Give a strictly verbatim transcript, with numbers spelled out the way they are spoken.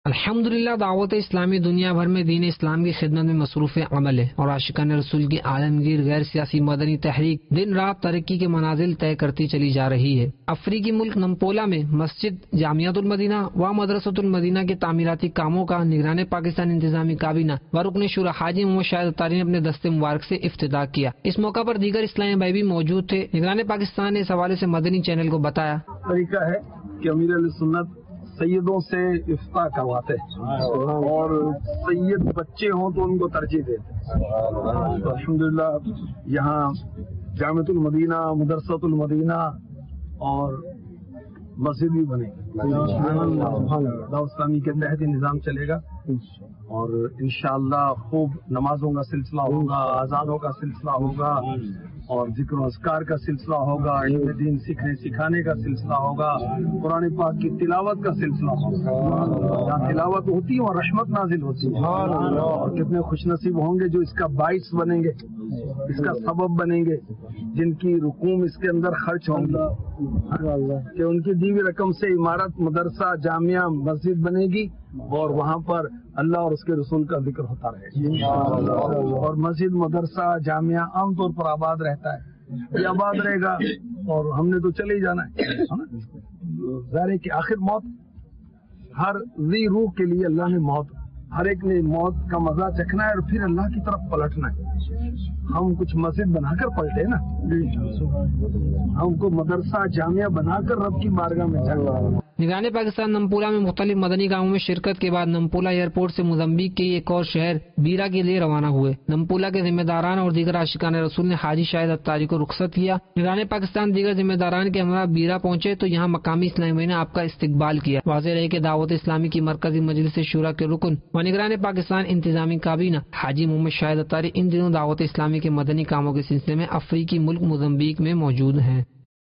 الحمدللہ دعوت اسلامی دنیا بھر میں دین اسلام کی خدمت میں مصروف عمل ہے اور عاشقان رسول کی عالمگیر غیر سیاسی مدنی تحریک دن رات ترقی کے منازل طے کرتی چلی جا رہی ہے۔ افریقی ملک نمپولا میں مسجد جامعۃ المدینہ و مدرسۃ المدینہ کے تعمیراتی کاموں کا نگران پاکستان انتظامی کابینہ و رکن شورا حاجی محمد شاہد اتاری نے اپنے دستے مبارک سے افتتاح کیا۔ اس موقع پر دیگر اسلامی بھائی بھی موجود تھے۔ نگران پاکستان نے اس حوالے سے مدنی چینل کو بتایا، طریقہ ہے کہ امیر علیہ سنت سیدوں سے افتتاح کرواتے ہیں اور سید بچے ہوں تو ان کو ترجیح دیتے ہیں۔ الحمدللہ یہاں جامعۃ المدینہ، مدرسۃ المدینہ اور مسجد بھی بنے گی۔ دعوت اسلامی کے تحت نظام چلے گا اور انشاءاللہ خوب نمازوں کا سلسلہ ہوگا، آزادوں کا سلسلہ ہوگا اور ذکر و اذکار کا سلسلہ ہوگا، علم دین سیکھنے سکھانے کا سلسلہ ہوگا، قرآن پاک کی تلاوت کا سلسلہ ہوگا۔ جہاں تلاوت ہوتی ہے اور رحمت نازل ہوتی ہے اور کتنے خوش نصیب ہوں گے جو اس کا باعث بنیں گے، اس کا سبب بنیں گے، جن کی رقوم اس کے اندر خرچ ہوں گی کہ ان کی دی ہوئی رقم سے عمارت، مدرسہ، جامعہ، مسجد بنے گی اور وہاں پر اللہ اور اس کے رسول کا ذکر ہوتا رہے گا اور مسجد، مدرسہ، جامعہ عام طور پر آباد رہتا ہے، یہ آباد رہے گا اور ہم نے تو چلے ہی جانا ہے۔ ظاہر ہے کہ آخر موت ہر ذی روح کے لیے اللہ نے موت، ہر ایک نے موت کا مزہ چکھنا ہے اور پھر اللہ کی طرف پلٹنا ہے۔ ہم کچھ مسجد بنا کر پلٹے نا، ہم کو مدرسہ، جامعہ بنا کر رب کی بارگاہ میں چلنا۔ نگران پاکستان نمپولا میں مختلف مدنی کاموں میں شرکت کے بعد نمپولا ایئرپورٹ سے موزمبیق کے ایک اور شہر بیرا کے لیے روانہ ہوئے۔ نمپولا کے ذمہ داران اور دیگر عاشقان رسول نے حاجی شاہد اتاری کو رخصت کیا۔ نگران پاکستان دیگر ذمہ داران کے ہمراہ بیرا پہنچے تو یہاں مقامی اسلامی نے آپ کا استقبال کیا۔ واضح رہے کہ دعوت اسلامی کی مرکزی مجلس شورا کے رکن و نگران پاکستان انتظامی کابینہ حاجی محمد شاہد اتاری ان دنوں دعوت اسلامی کے مدنی کاموں کے سلسلے میں افریقی ملک موزمبیق میں موجود ہیں۔